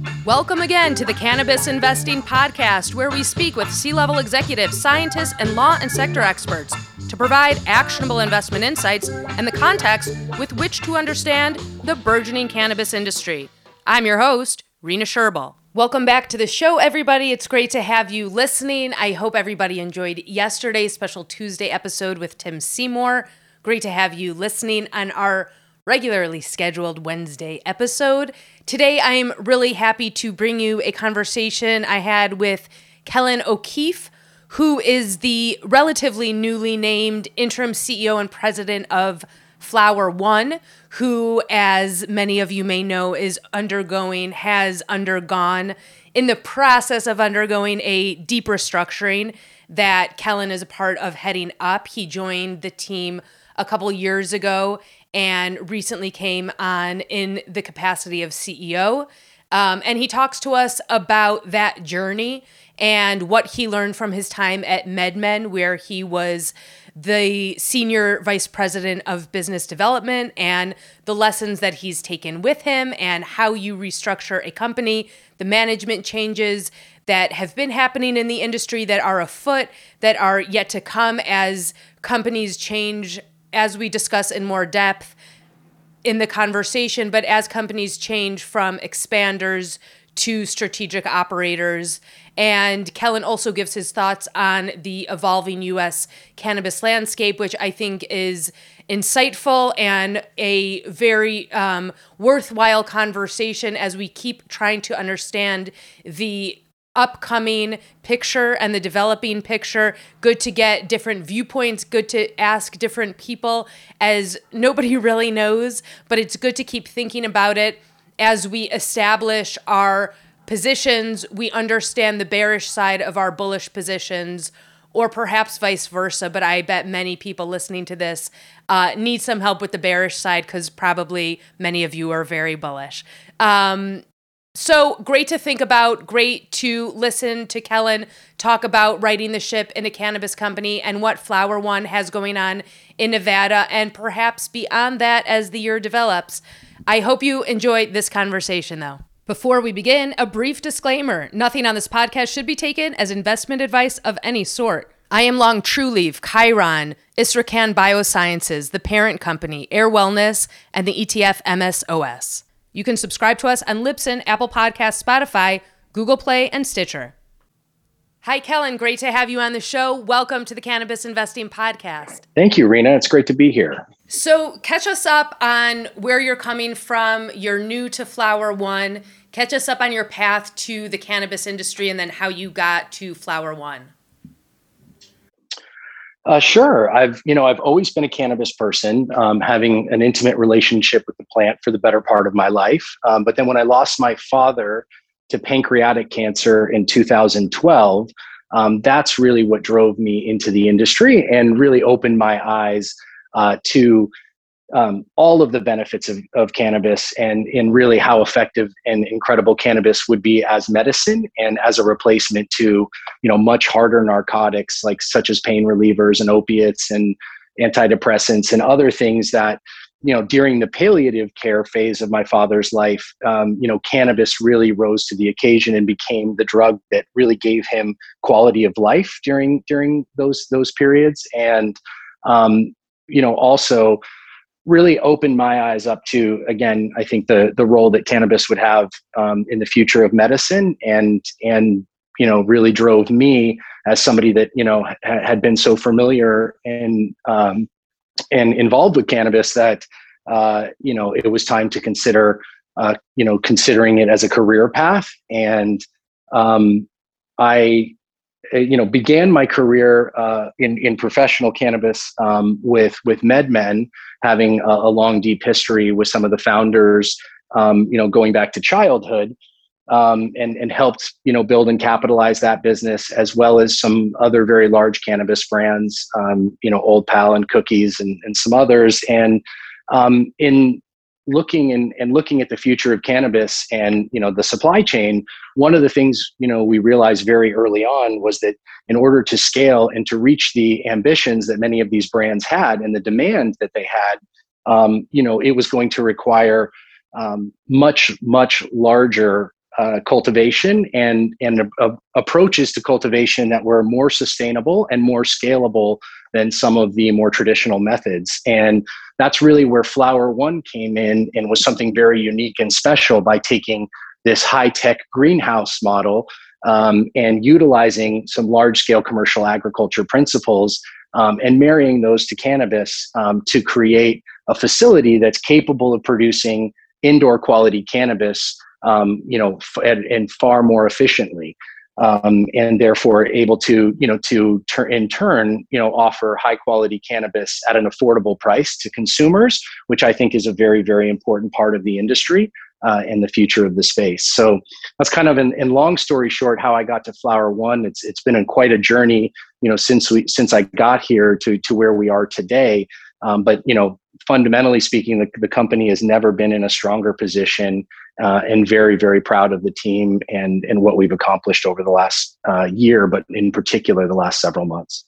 Welcome again to the Cannabis Investing Podcast, where we speak with C-level executives, scientists, and law and sector experts to provide actionable investment insights and the context with which to understand the burgeoning cannabis industry. I'm your host, Rena Sherbel. Welcome back to the show, everybody. It's great to have you listening. I hope everybody enjoyed yesterday's special Tuesday episode with Tim Seymour. Great to have you listening on our regularly scheduled Wednesday episode. Today, I'm really happy to bring you a conversation I had with Kellen O'Keefe, who is the relatively newly named interim CEO and president of Flower One, who, as many of you may know, has undergone, in the process of undergoing a deep restructuring that Kellen is a part of heading up. He joined the team a couple years ago and recently came on in the capacity of CEO. And he talks to us about that journey and what he learned from his time at MedMen, where he was the senior vice president of business development, and the lessons that he's taken with him and how you restructure a company, the management changes that have been happening in the industry that are afoot, that are yet to come as companies change, as we discuss in more depth in the conversation, but as companies change from expanders to strategic operators. And Kellen also gives his thoughts on the evolving U.S. cannabis landscape, which I think is insightful and a very worthwhile conversation as we keep trying to understand the upcoming picture and the developing picture. Good to get different viewpoints, good to ask different people, as nobody really knows, but it's good to keep thinking about it as we establish our positions. We understand the bearish side of our bullish positions, or perhaps vice versa, but I bet many people listening to this need some help with the bearish side because probably many of you are very bullish. So great to think about, great to listen to Kellen talk about righting the ship in a cannabis company and what Flower One has going on in Nevada and perhaps beyond that as the year develops. I hope you enjoy this conversation, though. Before we begin, a brief disclaimer. Nothing on this podcast should be taken as investment advice of any sort. I am long Trulieve, Chiron, Istраcan Biosciences, the parent company, Air Wellness, and the ETF MSOS. You can subscribe to us on Libsyn, Apple Podcasts, Spotify, Google Play, and Stitcher. Hi, Kellen. Great to have you on the show. Welcome to the Cannabis Investing Podcast. Thank you, Rena. It's great to be here. So catch us up on where you're coming from. You're new to Flower One. Catch us up on your path to the cannabis industry and then how you got to Flower One. Sure. I've always been a cannabis person, having an intimate relationship with the plant for the better part of my life. But then when I lost my father to pancreatic cancer in 2012, that's really what drove me into the industry and really opened my eyes to all of the benefits of cannabis and really how effective and incredible cannabis would be as medicine and as a replacement to, much harder narcotics such as pain relievers and opiates and antidepressants and other things that, during the palliative care phase of my father's life, cannabis really rose to the occasion and became the drug that really gave him quality of life during those periods. And, also really opened my eyes up to, again, I think the role that cannabis would have in the future of medicine and really drove me as somebody that, had been so familiar and involved with cannabis that, it was time to consider, considering it as a career path. And I began my career in professional cannabis with MedMen, having a long, deep history with some of the founders, going back to childhood, and helped build and capitalize that business, as well as some other very large cannabis brands, Old Pal and Cookies and some others. And in looking at the future of cannabis and the supply chain, one of the things we realized very early on was that in order to scale and to reach the ambitions that many of these brands had and the demand that they had, it was going to require much larger cultivation and approaches to cultivation that were more sustainable and more scalable than some of the more traditional methods. And that's really where Flower One came in and was something very unique and special by taking this high-tech greenhouse model and utilizing some large-scale commercial agriculture principles and marrying those to cannabis to create a facility that's capable of producing indoor quality cannabis, and far more efficiently, and therefore able to, in turn, offer high quality cannabis at an affordable price to consumers, which I think is a very, very important part of the industry and the future of the space. So that's kind of, in long story short, how I got to Flower One. It's been quite a journey, since I got here to where we are today. But fundamentally speaking, the company has never been in a stronger position, and very, very proud of the team and what we've accomplished over the last year, but in particular the last several months.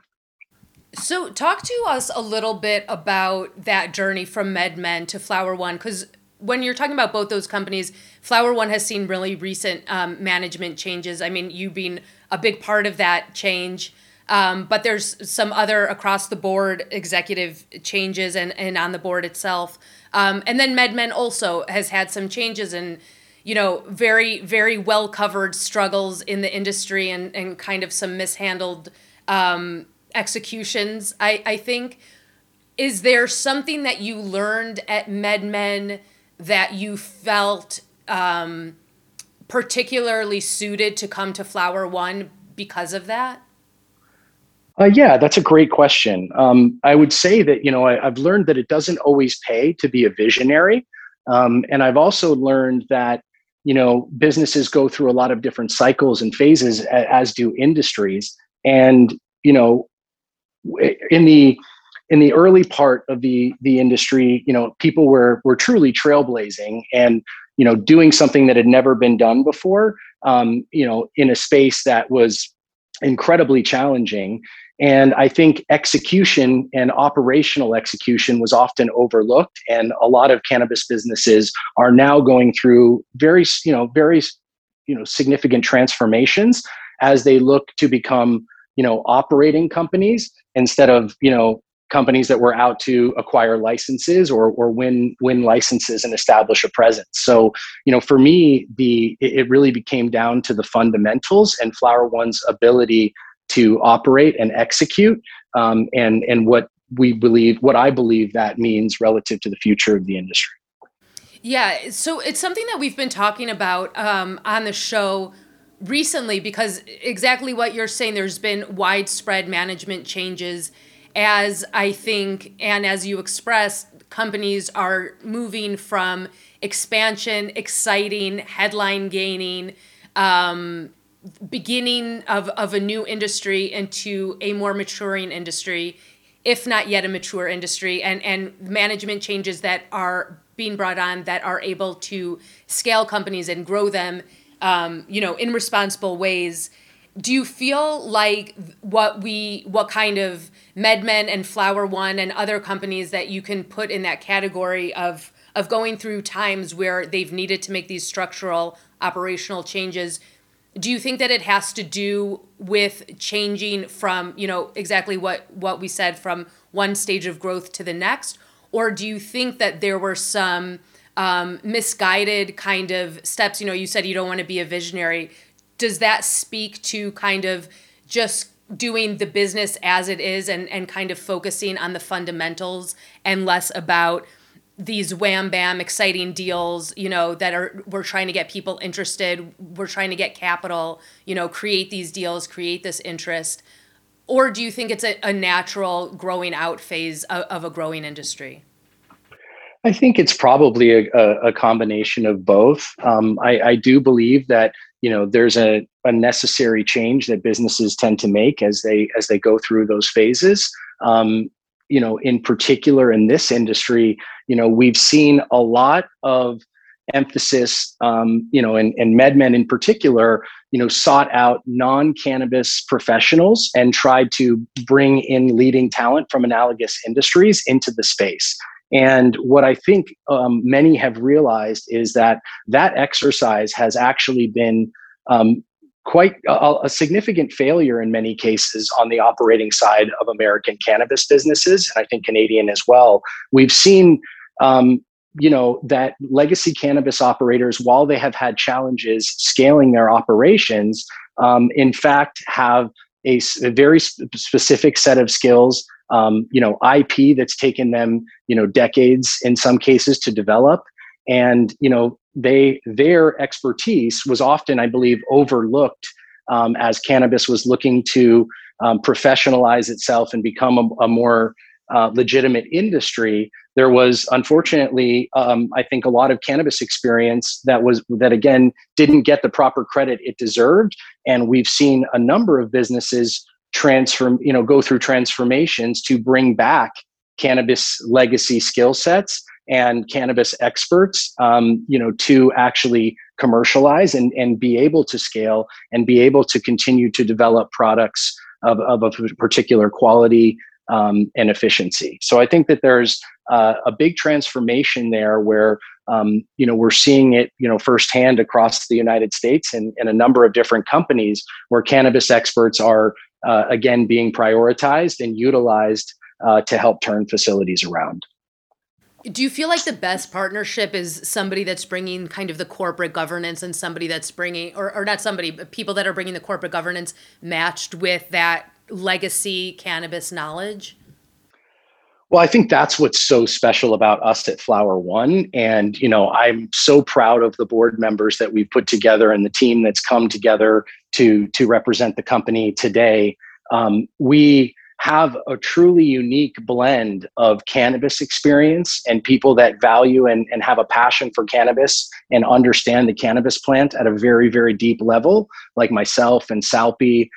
So talk to us a little bit about that journey from MedMen to Flower One, because when you're talking about both those companies, Flower One has seen really recent management changes. I mean, you being a big part of that change. But there's some other across the board executive changes and on the board itself. And then MedMen also has had some changes and, very, very well covered struggles in the industry and kind of some mishandled executions, I think. Is there something that you learned at MedMen that you felt particularly suited to come to Flower One because of that? Yeah, that's a great question. I would say that, I've learned that it doesn't always pay to be a visionary. And I've also learned that, businesses go through a lot of different cycles and phases, as do industries. And, in the early part of the industry, people were truly trailblazing and, doing something that had never been done before, in a space that was incredibly challenging. And I think execution and operational execution was often overlooked. And a lot of cannabis businesses are now going through very significant transformations as they look to become, operating companies instead of, companies that were out to acquire licenses or win licenses and establish a presence. So, for me, it really became down to the fundamentals and Flower One's ability to operate and execute, and what I believe that means relative to the future of the industry. Yeah, so it's something that we've been talking about on the show recently, because exactly what you're saying, there's been widespread management changes, as I think, and as you expressed, companies are moving from expansion, exciting, headline gaining, beginning of a new industry into a more maturing industry, if not yet a mature industry, and management changes that are being brought on that are able to scale companies and grow them, in responsible ways. Do you feel like what kind of MedMen and Flower One and other companies that you can put in that category of going through times where they've needed to make these structural operational changes, do you think that it has to do with changing from, exactly what we said, from one stage of growth to the next? Or do you think that there were some misguided kind of steps? You said you don't want to be a visionary. Does that speak to kind of just doing the business as it is and kind of focusing on the fundamentals and less about these wham bam exciting deals, we're trying to get people interested, we're trying to get capital, create these deals, create this interest? Or do you think it's a natural growing out phase of a growing industry? I think it's probably a combination of both. I do believe that there's a necessary change that businesses tend to make as they go through those phases. In particular in this industry, we've seen a lot of emphasis, and MedMen in particular, sought out non-cannabis professionals and tried to bring in leading talent from analogous industries into the space. And what I think many have realized is that that exercise has actually been quite a significant failure in many cases on the operating side of American cannabis businesses, and I think Canadian as well. We've seen, that legacy cannabis operators, while they have had challenges scaling their operations, in fact, have a very specific set of skills, IP that's taken them, decades in some cases to develop. And, their expertise was often, I believe, overlooked as cannabis was looking to professionalize itself and become a more legitimate industry. There was, unfortunately, I think, a lot of cannabis experience that again didn't get the proper credit it deserved, and we've seen a number of businesses go through transformations to bring back cannabis legacy skill sets and cannabis experts, to actually commercialize and be able to scale and be able to continue to develop products of a particular quality and efficiency. So I think that there's a big transformation there where, we're seeing it, firsthand across the United States and a number of different companies where cannabis experts are, again, being prioritized and utilized to help turn facilities around. Do you feel like the best partnership is somebody that's bringing kind of the corporate governance and somebody that's bringing, or not somebody, but people that are bringing the corporate governance matched with that legacy cannabis knowledge? Well, I think that's what's so special about us at Flower One. And, I'm so proud of the board members that we've put together and the team that's come together to represent the company today. We have a truly unique blend of cannabis experience and people that value and have a passion for cannabis and understand the cannabis plant at a very, very deep level, like myself and Salpi,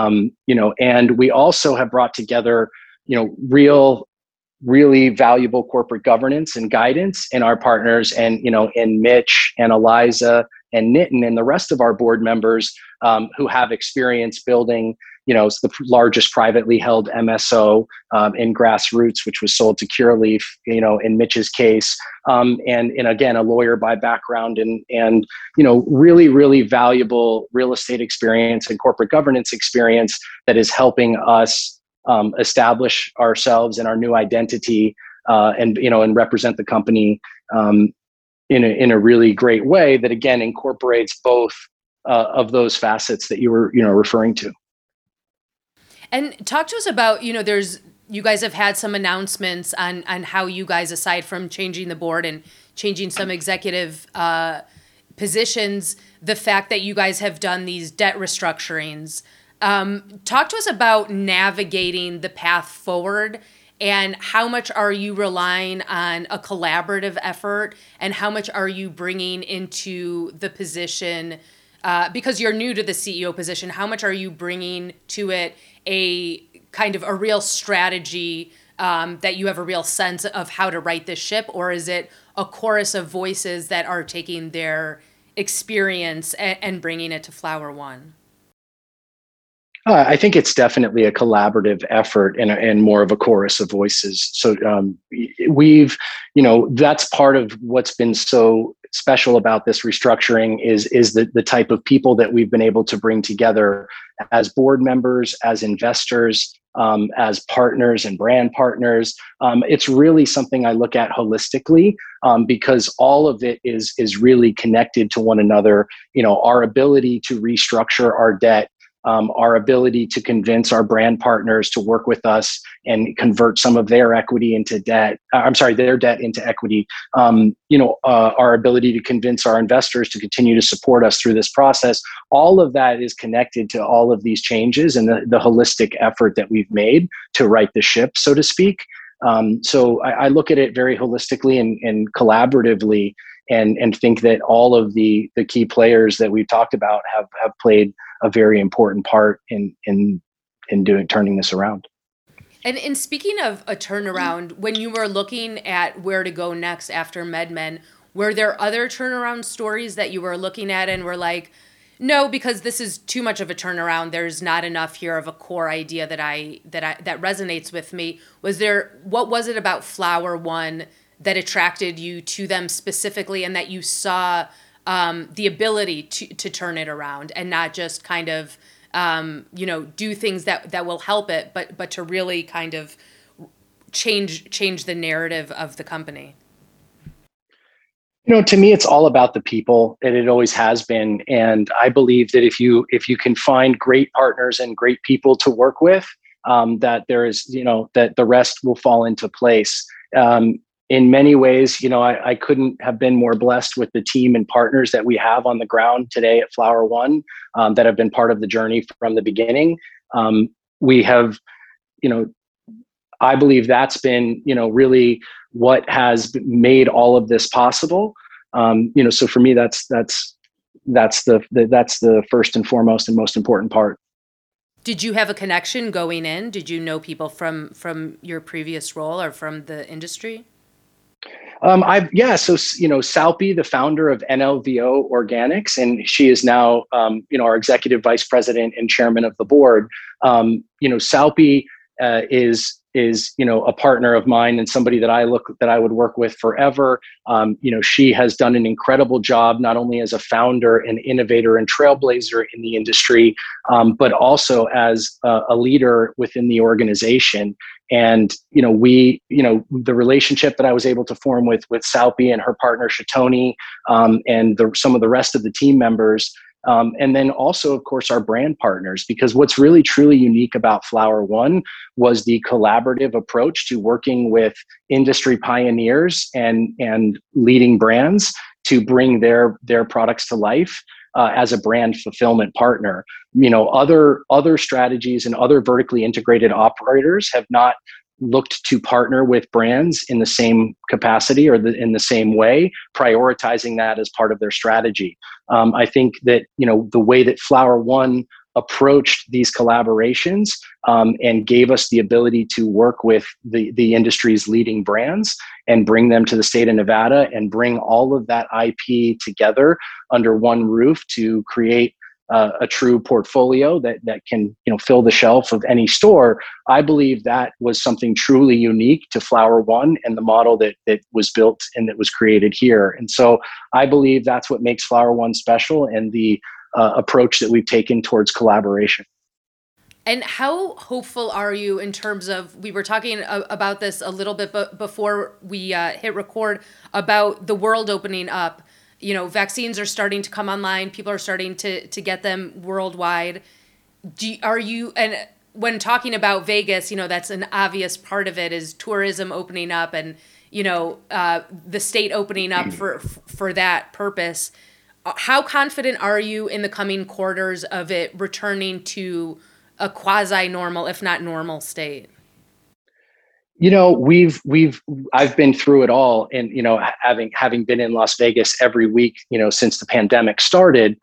and we also have brought together, really valuable corporate governance and guidance in our partners, and in Mitch and Eliza and Nitin and the rest of our board members who have experience building, the largest privately held MSO in Grassroots, which was sold to Curaleaf, in Mitch's case, and again, a lawyer by background and really, really valuable real estate experience and corporate governance experience that is helping us establish ourselves and our new identity, and represent the company in a really great way that again incorporates both of those facets that you were referring to. And talk to us about, you guys have had some announcements on how you guys, aside from changing the board and changing some executive positions, the fact that you guys have done these debt restructurings. Talk to us about navigating the path forward, and how much are you relying on a collaborative effort, and how much are you bringing into the position, because you're new to the CEO position, how much are you bringing to it a kind of a real strategy, that you have a real sense of how to right this ship, or is it a chorus of voices that are taking their experience and bringing it to Flower One? I think it's definitely a collaborative effort and more of a chorus of voices. So that's part of what's been so special about this restructuring is the type of people that we've been able to bring together as board members, as investors, as partners and brand partners. It's really something I look at holistically, because all of it is really connected to one another. Our ability to restructure our debt, our ability to convince our brand partners to work with us and convert some of their equity into debt. Their debt into equity. Our ability to convince our investors to continue to support us through this process. All of that is connected to all of these changes and the holistic effort that we've made to right the ship, so to speak. So I look at it very holistically and collaboratively, and think that all of the key players that we've talked about have played a very important part in turning this around. And in speaking of a turnaround, when you were looking at where to go next after MedMen, were there other turnaround stories that you were looking at and were like, no, because this is too much of a turnaround, there's not enough here of a core idea that resonates with me? What was it about Flower One that attracted you to them specifically, and that you saw the ability to turn it around and not just kind of do things that will help it, but to really kind of change the narrative of the company? To me, it's all about the people, and it always has been. And I believe that if you can find great partners and great people to work with, that there is, that the rest will fall into place. In many ways, I couldn't have been more blessed with the team and partners that we have on the ground today at Flower One, that have been part of the journey from the beginning. We have, I believe that's been, really what has made all of this possible. So for me, that's the first and foremost and most important part. Did you have a connection going in? Did you know people from your previous role or from the industry? Salpi, the founder of NLVO Organics, and she is now, our executive vice president and chairman of the board. Salpi is a partner of mine and somebody that I would work with forever. She has done an incredible job, not only as a founder and innovator and trailblazer in the industry, but also as a leader within the organization. And, the relationship that I was able to form with Salpi and her partner, Shatoni, and some of the rest of the team members, and then also, of course, our brand partners, because what's really truly unique about Flower One was the collaborative approach to working with industry pioneers and leading brands to bring their products to life as a brand fulfillment partner. Other strategies and other vertically integrated operators have not looked to partner with brands in the same capacity or in the same way, prioritizing that as part of their strategy. I think that, the way that Flower One approached these collaborations and gave us the ability to work with the industry's leading brands and bring them to the state of Nevada and bring all of that IP together under one roof to create a true portfolio that can fill the shelf of any store. I believe that was something truly unique to Flower One and the model that was built and that was created here. And so I believe that's what makes Flower One special, and the approach that we've taken towards collaboration. And how hopeful are you in terms of, we were talking about this a little bit before we hit record, about the world opening up? Vaccines are starting to come online. People are starting to get them worldwide. And when talking about Vegas, that's an obvious part of it, is tourism opening up and, the state opening up for that purpose. How confident are you in the coming quarters of it returning to a quasi-normal, if not normal state? I've been through it all, and having been in Las Vegas every week, since the pandemic started.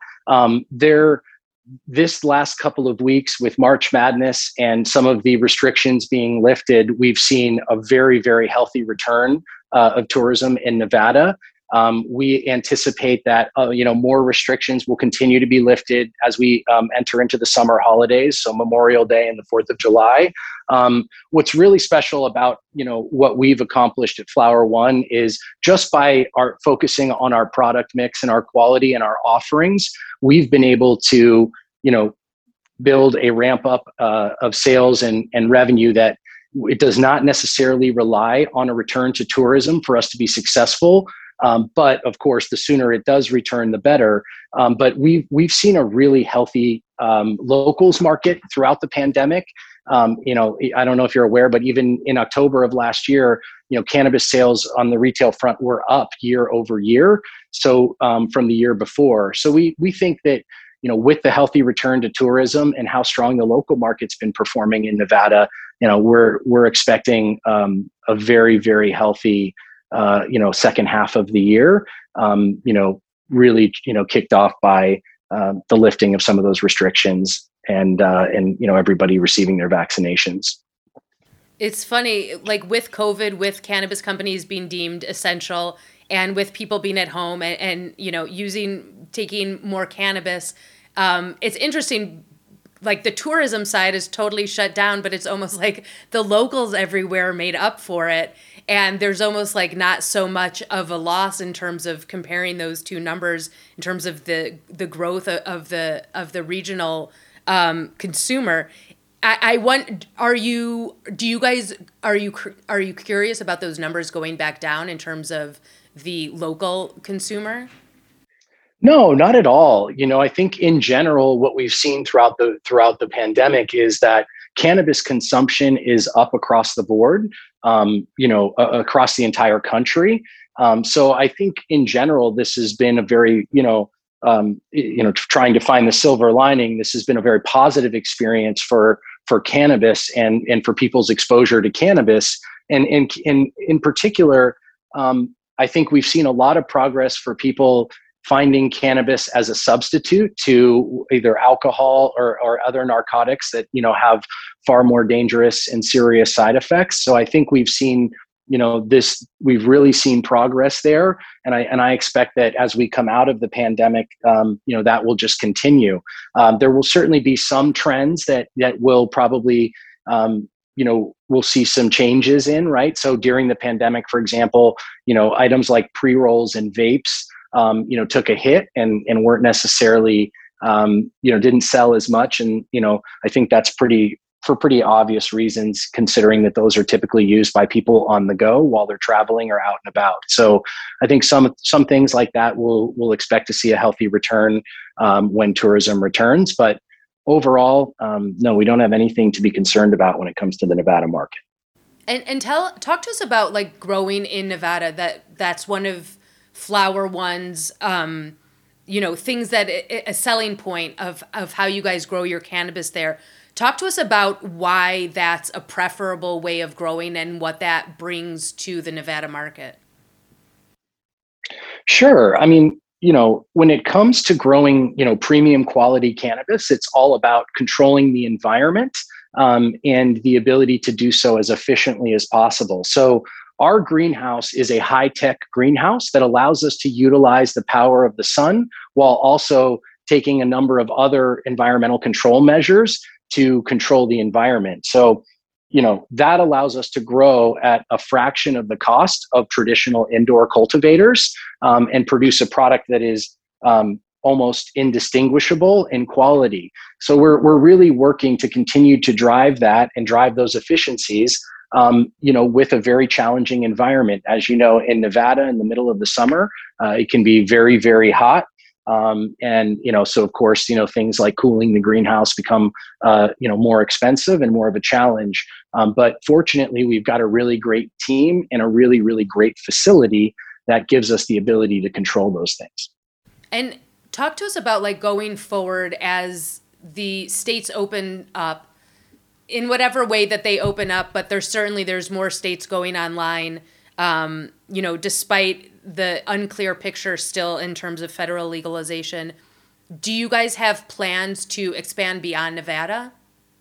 This last couple of weeks with March Madness and some of the restrictions being lifted, we've seen a very, very healthy return of tourism in Nevada. We anticipate that more restrictions will continue to be lifted as we enter into the summer holidays, so Memorial Day and the 4th of July. What's really special about what we've accomplished at Flower One is just by our focusing on our product mix and our quality and our offerings, we've been able to build a ramp up of sales and revenue that it does not necessarily rely on a return to tourism for us to be successful. But of course, the sooner it does return, the better. But we've seen a really healthy locals market throughout the pandemic. I don't know if you're aware, but even in October of last year, cannabis sales on the retail front were up year over year. So from the year before. So we think that with the healthy return to tourism and how strong the local market's been performing in Nevada, we're expecting a very, very healthy second half of the year, really, kicked off by the lifting of some of those restrictions and everybody receiving their vaccinations. It's funny, like with COVID, with cannabis companies being deemed essential, and with people being at home and taking more cannabis, it's interesting. Like the tourism side is totally shut down, but it's almost like the locals everywhere made up for it. and there's almost like not so much of a loss in terms of comparing those two numbers in terms of the growth of the regional consumer. I want, are you curious about those numbers going back down in terms of the local consumer? No, not at all. I think in general, what we've seen throughout the pandemic is that cannabis consumption is up across the board, across the entire country. So I think in general, this has been a very, trying to find the silver lining. This has been a very positive experience for cannabis and for people's exposure to cannabis, and in particular, I think we've seen a lot of progress for people finding cannabis as a substitute to either alcohol or other narcotics that have far more dangerous and serious side effects. So I think we've seen we've really seen progress there, and I expect that as we come out of the pandemic, that will just continue. There will certainly be some trends that will probably we'll see some changes in, right? So during the pandemic, for example, items like pre-rolls and vapes took a hit and weren't necessarily, didn't sell as much. And, I think that's for pretty obvious reasons, considering that those are typically used by people on the go while they're traveling or out and about. So I think some things like that we'll expect to see a healthy return when tourism returns. But overall, no, we don't have anything to be concerned about when it comes to the Nevada market. And talk to us about like growing in Nevada. That's one of Flower One's, things that a selling point of how you guys grow your cannabis there. Talk to us about why that's a preferable way of growing and what that brings to the Nevada market. Sure. I mean, when it comes to growing, premium quality cannabis, it's all about controlling the environment and the ability to do so as efficiently as possible. So our greenhouse is a high-tech greenhouse that allows us to utilize the power of the sun while also taking a number of other environmental control measures to control the environment. So, that allows us to grow at a fraction of the cost of traditional indoor cultivators and produce a product that is almost indistinguishable in quality. So we're really working to continue to drive that and drive those efficiencies, with a very challenging environment. As you know, in Nevada, in the middle of the summer, it can be very, very hot. So of course, things like cooling the greenhouse become, more expensive and more of a challenge. But fortunately, we've got a really great team and a really, really great facility that gives us the ability to control those things. And talk to us about like going forward as the states open up in whatever way that they open up, but there's more states going online, despite the unclear picture still in terms of federal legalization. Do you guys have plans to expand beyond Nevada?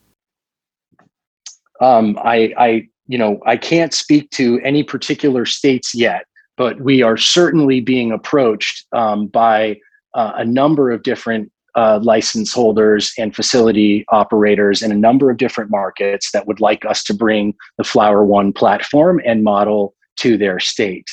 I can't speak to any particular states yet, but we are certainly being approached by a number of different license holders and facility operators in a number of different markets that would like us to bring the Flower One platform and model to their state.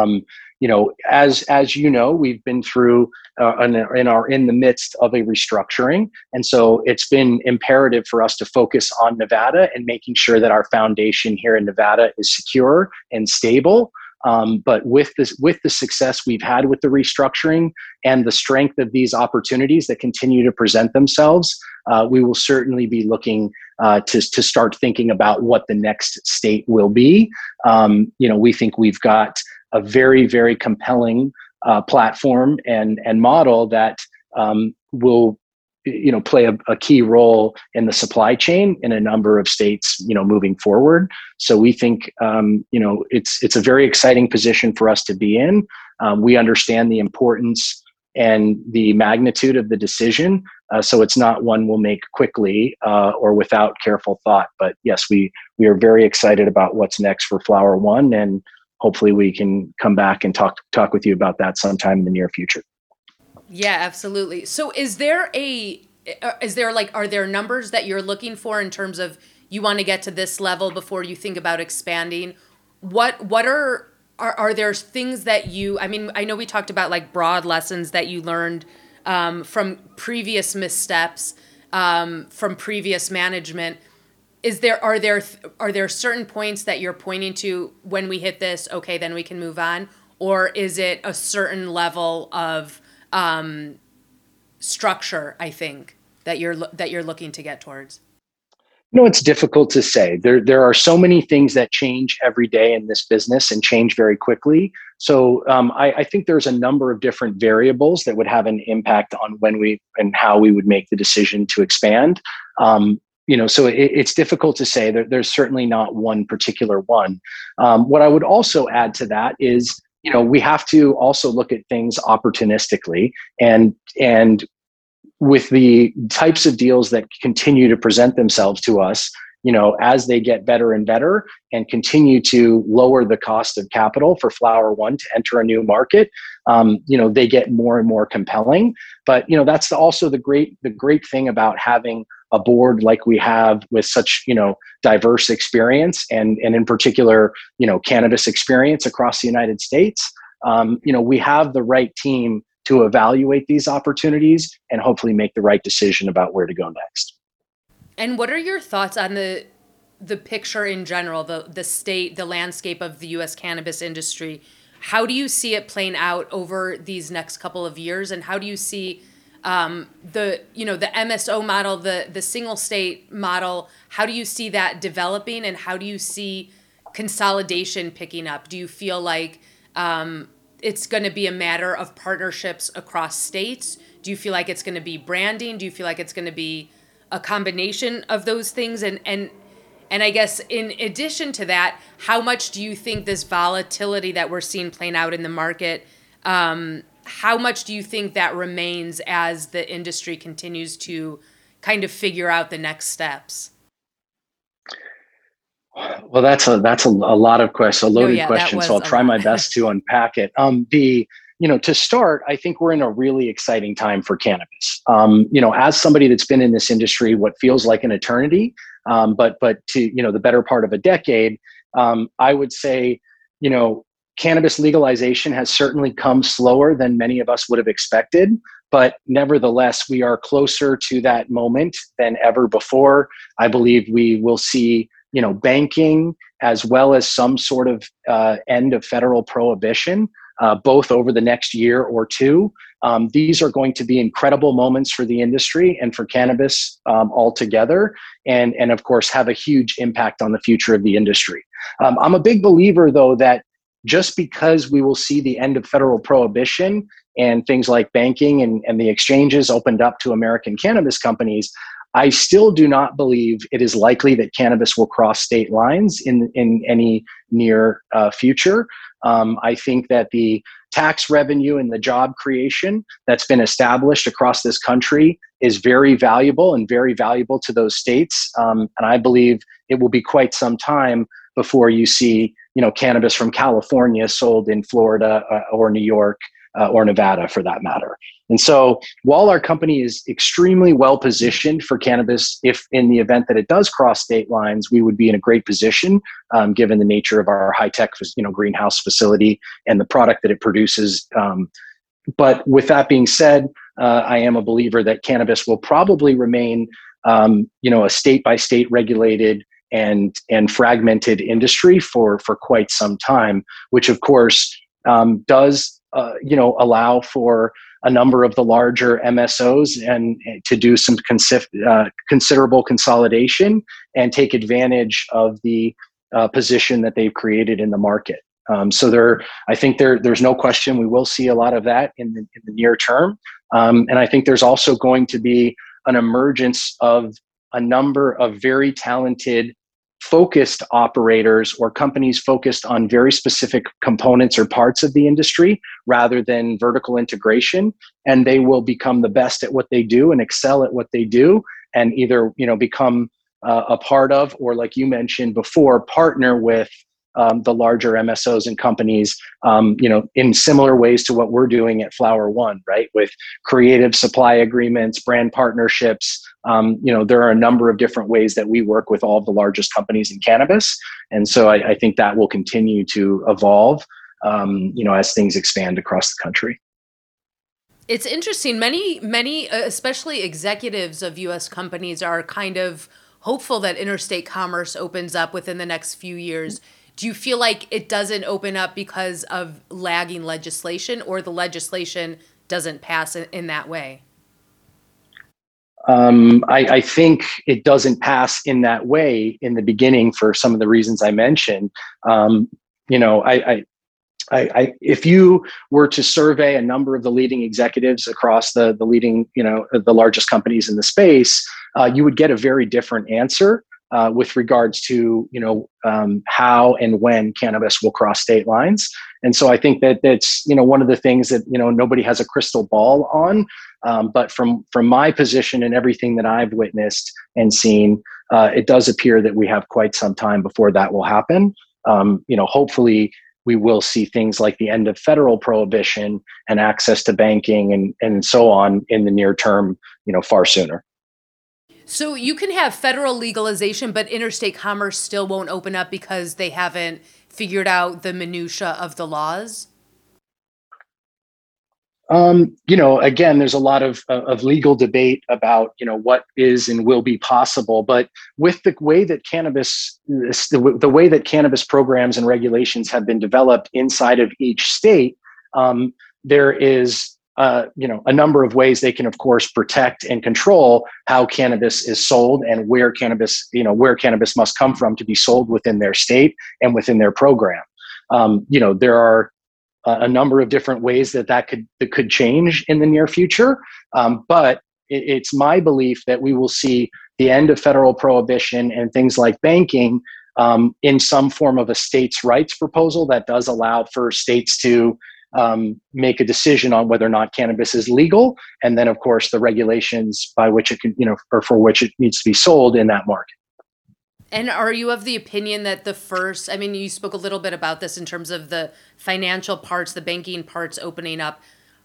As we've been through and are in the midst of a restructuring. And so it's been imperative for us to focus on Nevada and making sure that our foundation here in Nevada is secure and stable. But with the success we've had with the restructuring and the strength of these opportunities that continue to present themselves, we will certainly be looking to start thinking about what the next state will be. We think we've got a very, very compelling platform and model that will play a key role in the supply chain in a number of states, moving forward. So we think, it's a very exciting position for us to be in. We understand the importance and the magnitude of the decision. So it's not one we'll make quickly or without careful thought. But yes, we are very excited about what's next for Flower One, and hopefully we can come back and talk with you about that sometime in the near future. Yeah, absolutely. So are there numbers that you're looking for in terms of you want to get to this level before you think about expanding? what are there things that you, I mean, I know we talked about like broad lessons that you learned from previous missteps, from previous management. Are there certain points that you're pointing to when we hit this, okay, then we can move on? Or is it a certain level of structure, I think, that you're looking to get towards? It's difficult to say. There are so many things that change every day in this business and change very quickly. So I think there's a number of different variables that would have an impact on when we and how we would make the decision to expand. So it's difficult to say. There's certainly not one particular one. What I would also add to that is, we have to also look at things opportunistically, and with the types of deals that continue to present themselves to us, as they get better and better and continue to lower the cost of capital for Flower One to enter a new market, they get more and more compelling. But that's also the great thing about having a board like we have with such diverse experience, and in particular cannabis experience across the United States. We have the right team to evaluate these opportunities and hopefully make the right decision about where to go next. And what are your thoughts on the picture in general, the state, the landscape of the U.S. cannabis industry? How do you see it playing out over these next couple of years? And how do you see the MSO model, the single state model? How do you see that developing, and how do you see consolidation picking up? Do you feel like it's going to be a matter of partnerships across states? Do you feel like it's going to be branding? Do you feel like it's going to be a combination of those things? And I guess in addition to that, how much do you think this volatility that we're seeing playing out in the market, how much do you think that remains as the industry continues to kind of figure out the next steps? Well, that's a lot of questions, a loaded question. So I'll try my best to unpack it. To start, I think we're in a really exciting time for cannabis. As somebody that's been in this industry, what feels like an eternity, but to the better part of a decade, I would say, cannabis legalization has certainly come slower than many of us would have expected. But nevertheless, we are closer to that moment than ever before. I believe we will see banking as well as some sort of end of federal prohibition, both over the next year or two. These are going to be incredible moments for the industry and for cannabis altogether, and of course have a huge impact on the future of the industry. I'm a big believer, though, that just because we will see the end of federal prohibition and things like banking and the exchanges opened up to American cannabis companies, I still do not believe it is likely that cannabis will cross state lines in any near future. I think that the tax revenue and the job creation that's been established across this country is very valuable to those states. And I believe it will be quite some time before you see, cannabis from California sold in Florida or New York or Nevada, for that matter. And so while our company is extremely well positioned for cannabis, if in the event that it does cross state lines, we would be in a great position, given the nature of our high-tech greenhouse facility and the product that it produces. But with that being said, I am a believer that cannabis will probably remain a state-by-state regulated and fragmented industry for quite some time, which of course does allow for a number of the larger MSOs and to do some considerable consolidation and take advantage of the position that they've created in the market. I think there's no question we will see a lot of that in the near term. And I think there's also going to be an emergence of a number of very talented focused operators or companies focused on very specific components or parts of the industry rather than vertical integration. And they will become the best at what they do and excel at what they do, and either become a part of, or like you mentioned before, partner with the larger MSOs and companies, in similar ways to what we're doing at Flower One, right? With creative supply agreements, brand partnerships. There are a number of different ways that we work with all of the largest companies in cannabis. And so I think that will continue to evolve, as things expand across the country. It's interesting. Many, especially executives of U.S. companies, are kind of hopeful that interstate commerce opens up within the next few years. Do you feel like it doesn't open up because of lagging legislation, or the legislation doesn't pass in that way? I think it doesn't pass in that way in the beginning for some of the reasons I mentioned. If you were to survey a number of the leading executives across the leading, the largest companies in the space, you would get a very different answer with regards to, how and when cannabis will cross state lines. And so I think that that's, one of the things that, nobody has a crystal ball on. But from my position and everything that I've witnessed and seen, it does appear that we have quite some time before that will happen. Hopefully we will see things like the end of federal prohibition and access to banking and so on in the near term, far sooner. So you can have federal legalization, but interstate commerce still won't open up because they haven't figured out the minutia of the laws? Again, there's a lot of legal debate about, what is and will be possible. But with the way that the way that cannabis programs and regulations have been developed inside of each state, there is, a number of ways they can, of course, protect and control how cannabis is sold and where cannabis must come from to be sold within their state and within their program. There are a number of different ways that could change in the near future. But it's my belief that we will see the end of federal prohibition and things like banking in some form of a states' rights proposal that does allow for states to make a decision on whether or not cannabis is legal. And then, of course, the regulations by which it can, or for which it needs to be sold in that market. And are you of the opinion that you spoke a little bit about this in terms of the financial parts, the banking parts opening up.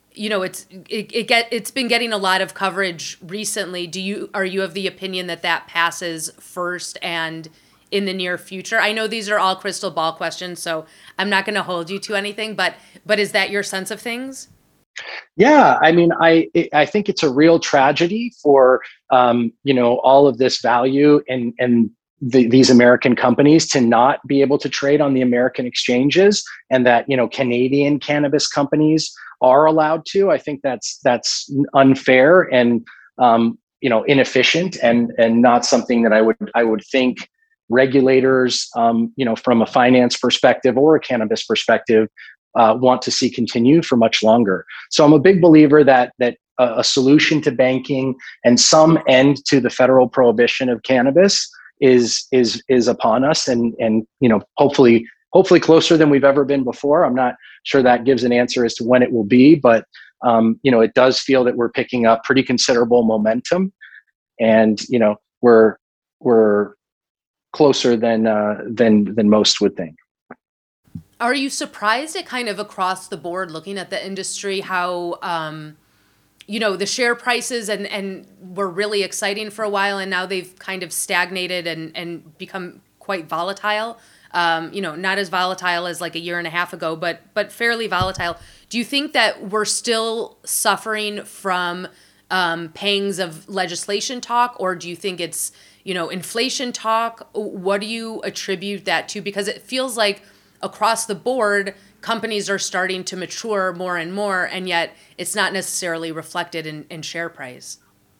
It's been getting a lot of coverage recently. Are you of the opinion that passes first and in the near future? I know these are all crystal ball questions, so I'm not going to hold you to anything, but is that your sense of things? Yeah, I think it's a real tragedy for all of this value and these American companies to not be able to trade on the American exchanges, and that Canadian cannabis companies are allowed to. I think that's unfair and inefficient and not something that I would think regulators from a finance perspective or a cannabis perspective want to see continue for much longer. So I'm a big believer that a solution to banking and some end to the federal prohibition of cannabis is upon us, and hopefully closer than we've ever been before. I'm not sure that gives an answer as to when it will be, but it does feel that we're picking up pretty considerable momentum, and we're closer than most would think. Are you surprised at kind of across the board, looking at the industry, how the share prices and were really exciting for a while, and now they've kind of stagnated and become quite volatile? Not as volatile as like a year and a half ago, but fairly volatile. Do you think that we're still suffering from pangs of legislation talk, or do you think it's inflation talk? What do you attribute that to? Because it feels like across the board, companies are starting to mature more and more, and yet it's not necessarily reflected in share price.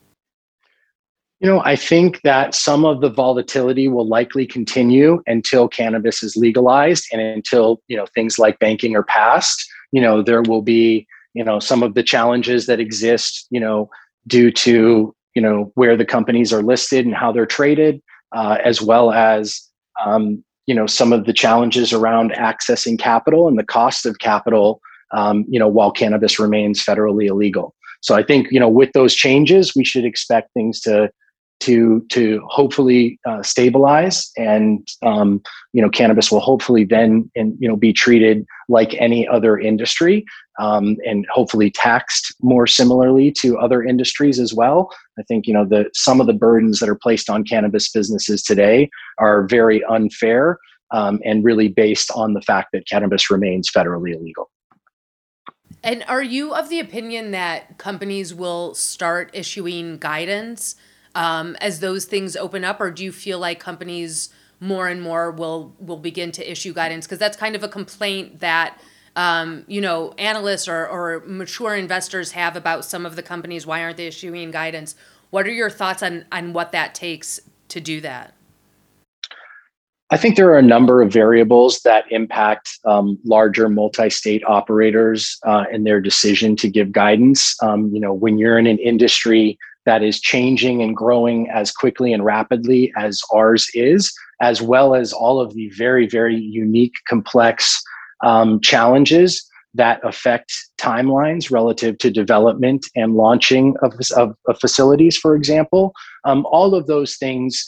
I think that some of the volatility will likely continue until cannabis is legalized and until, things like banking are passed. There will be, some of the challenges that exist, due to, where the companies are listed and how they're traded, as well as, some of the challenges around accessing capital and the cost of capital, while cannabis remains federally illegal. So I think, with those changes, we should expect things to to hopefully stabilize, and cannabis will hopefully then be treated like any other industry, and hopefully taxed more similarly to other industries as well. I think some of the burdens that are placed on cannabis businesses today are very unfair, and really based on the fact that cannabis remains federally illegal. And are you of the opinion that companies will start issuing guidance as those things open up, or do you feel like companies more and more will begin to issue guidance? Because that's kind of a complaint that analysts or mature investors have about some of the companies. Why aren't they issuing guidance? What are your thoughts on what that takes to do that? I think there are a number of variables that impact larger multi-state operators and their decision to give guidance. When you're in an industry that is changing and growing as quickly and rapidly as ours is, as well as all of the very, very unique, complex challenges that affect timelines relative to development and launching of facilities, for example. All of those things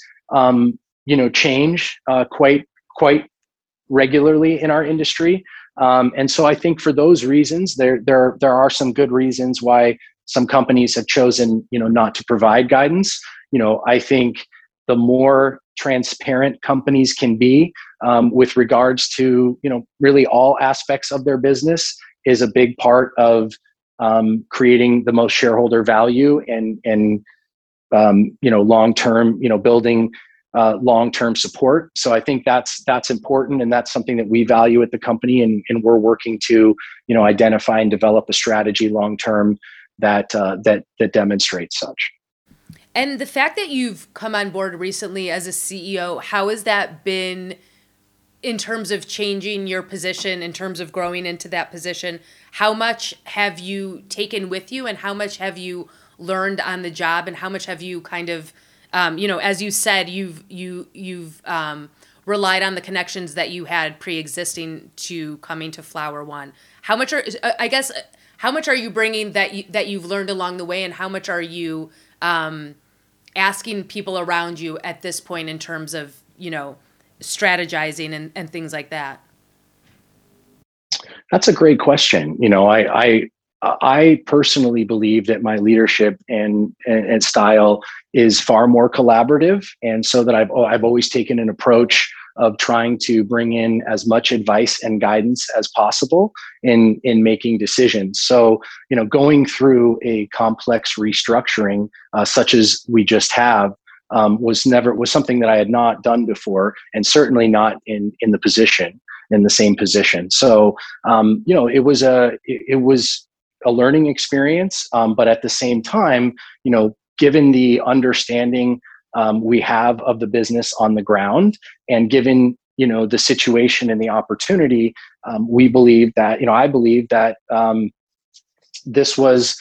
change quite regularly in our industry. And so I think for those reasons, there are some good reasons why some companies have chosen, not to provide guidance. I think the more transparent companies can be with regards to, really all aspects of their business is a big part of creating the most shareholder value and long-term, building long-term support. So I think that's important, and that's something that we value at the company, and we're working to identify and develop a strategy long-term that demonstrates such. And the fact that you've come on board recently as a CEO, how has that been in terms of changing your position, in terms of growing into that position? How much have you taken with you, and how much have you learned on the job, and how much have you kind of as you said, you've relied on the connections that you had pre-existing to coming to Flower One. How much are you bringing that you've learned along the way, and how much are you asking people around you at this point in terms of strategizing and things like that? That's a great question. I personally believe that my leadership and style is far more collaborative, and so that I've always taken an approach of trying to bring in as much advice and guidance as possible in making decisions. So, going through a complex restructuring such as we just have was something that I had not done before, and certainly not in the same position. So, it was a learning experience, but at the same time, given the understanding we have of the business on the ground, and given the situation and the opportunity, we believe that I believe that this was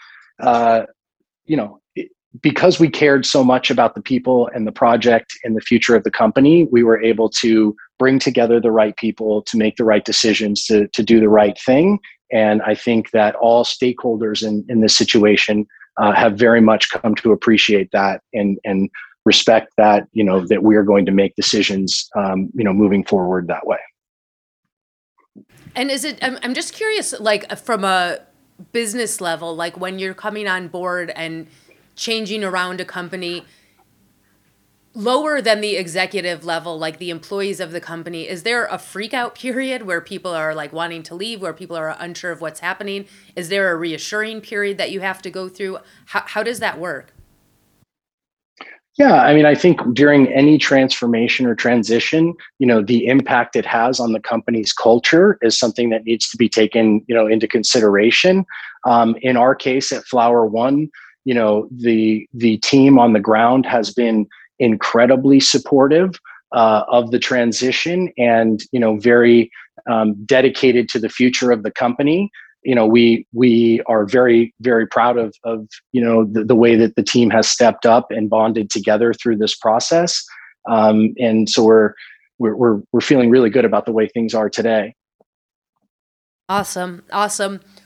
because we cared so much about the people and the project and the future of the company, we were able to bring together the right people to make the right decisions to do the right thing. And I think that all stakeholders in this situation have very much come to appreciate that and respect that, that we are going to make decisions, moving forward that way. And I'm just curious, like from a business level, like when you're coming on board and changing around a company lower than the executive level, like the employees of the company, is there a freak out period where people are like wanting to leave, where people are unsure of what's happening? Is there a reassuring period that you have to go through? How does that work? Yeah, I think during any transformation or transition, the impact it has on the company's culture is something that needs to be taken, into consideration. In our case at Flower One, the team on the ground has been incredibly supportive of the transition, and very dedicated to the future of the company. We are very, very proud of the way that the team has stepped up and bonded together through this process, and so we're feeling really good about the way things are today. Awesome.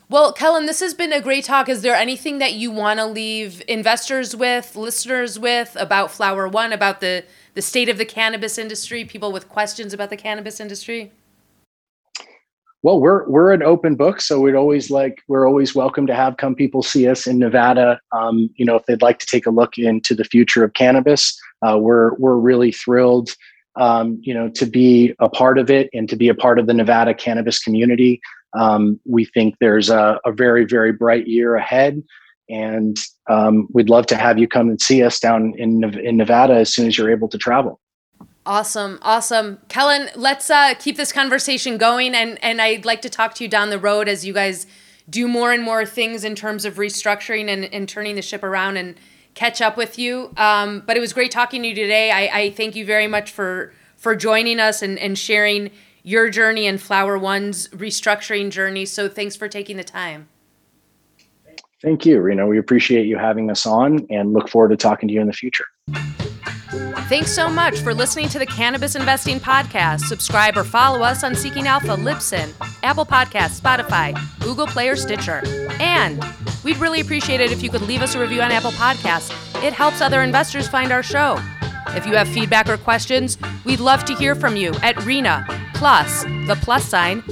Well, Kellen, this has been a great talk. Is there anything that you want to leave investors with, listeners with, about Flower One, about the state of the cannabis industry, people with questions about the cannabis industry? Well, we're an open book, so we're always welcome to have people see us in Nevada. If they'd like to take a look into the future of cannabis, we're really thrilled, to be a part of it and to be a part of the Nevada cannabis community. We think there's a very, very bright year ahead, and we'd love to have you come and see us down in Nevada as soon as you're able to travel. Awesome. Kellen, let's keep this conversation going. And I'd like to talk to you down the road as you guys do more and more things in terms of restructuring and turning the ship around and catch up with you. But it was great talking to you today. I thank you very much for joining us and sharing your journey and Flower One's restructuring journey. So thanks for taking the time. Thank you, Rena. We appreciate you having us on and look forward to talking to you in the future. Thanks so much for listening to the Cannabis Investing Podcast. Subscribe or follow us on Seeking Alpha, Libsyn, Apple Podcasts, Spotify, Google Play, or Stitcher. And we'd really appreciate it if you could leave us a review on Apple Podcasts. It helps other investors find our show. If you have feedback or questions, we'd love to hear from you at Rena +CANPOD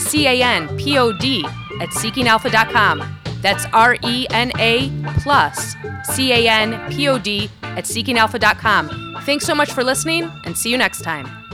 at seekingalpha.com. That's RENA +CANPOD at seekingalpha.com. Thanks so much for listening, and see you next time.